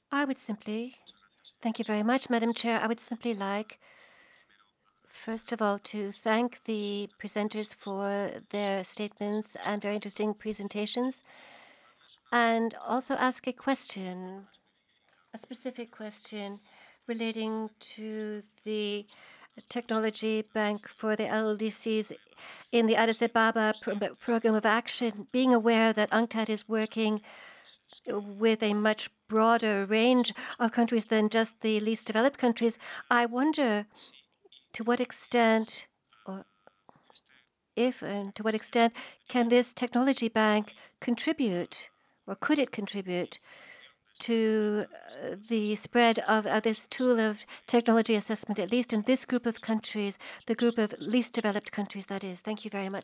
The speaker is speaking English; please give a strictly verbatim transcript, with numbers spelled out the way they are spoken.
I would simply, thank you very much, Madam Chair. I would simply like, first of all, to thank the presenters for their statements and very interesting presentations, and also ask a question, a specific question relating to the Technology Bank for the L D Cs in the Addis Ababa pro- Program of Action, being aware that UNCTAD is working with a much broader range of countries than just the least developed countries. I wonder to what extent, or if and to what extent, can this technology bank contribute, or could it contribute to uh, the spread of uh, this tool of technology assessment, at least in this group of countries, the group of least developed countries, that is. Thank you very much.